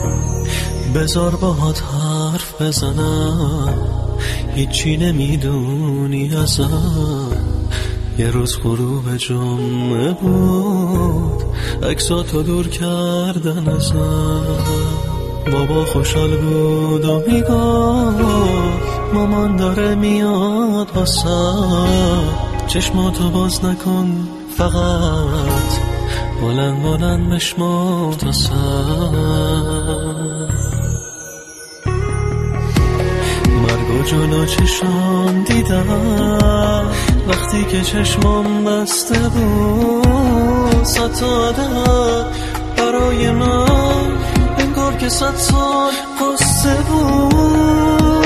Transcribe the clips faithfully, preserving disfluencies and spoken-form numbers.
بذار باهات حرف بزنم، هیچی نمیدونی ازم. یه روز غروب جمعه بود، عکساتو دور کردن ازم. بابا خوشحال بود و میگفت مامان داره میاد واسم. چشماتو باز نکن فقط، بلند بلند بشمات واسم. مرگو جلو چشم دیدم وقتی که چشمم بسته بود. صد تا عدد برای من انگار که صد سال قصه بود.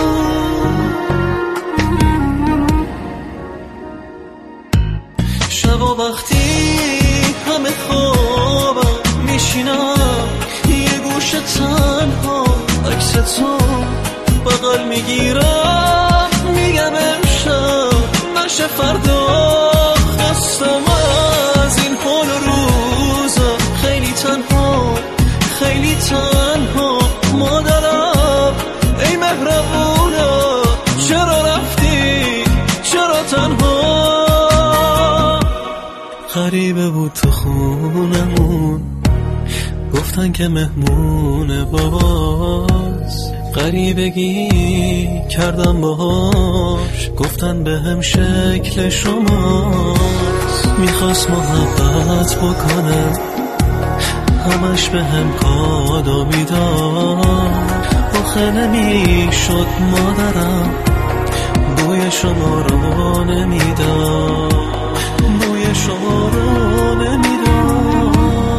شبا وقتی همه خوابم میشینم، یه گوشه تنها عکس تو بغل میگیرم. میگم امشب نشه فردا، خستم از این حال و روزم. خیلی تنها خیلی تنها مادرم، ای مهربونم چرا رفتی، چرا تنها. غریبه بود تو خونمون، گفتن که مهمون باباست. غریبگی کردم باهاش، گفتن به هم شکل شماست. میخواست محبت بکنه، همش به هم کادو میداد. آخه نمیشد مادرم بوی شما رو نمیداد، بوی شما رو نمیداد.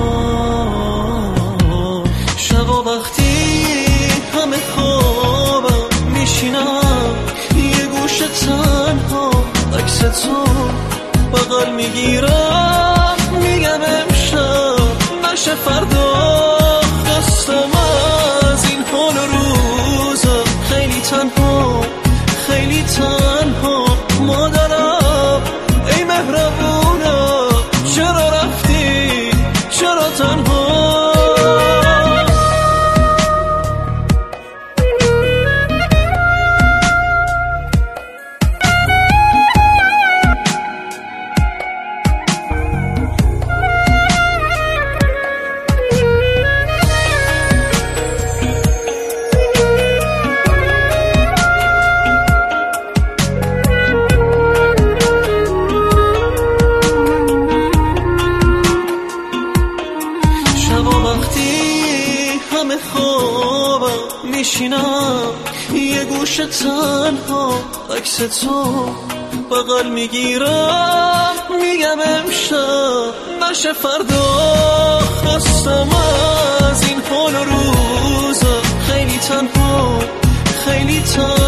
شبا وقتی همه خوابم میشینم، یه گوشه تنها عکس تو بغل میگیرم. میگم امشب نشه فردا، خستم از این حال و روزم. خیلی تنها خیلی تنها مادرم، ای مهربونم چرا رفتی، چرا تنها. همه خوابم میشینم، یه گوشه تنها عکس تو بغل میگیرم. میگم امشب نشه فردا، خستم از این حال و روزم. خیلی تنها خیلی تنها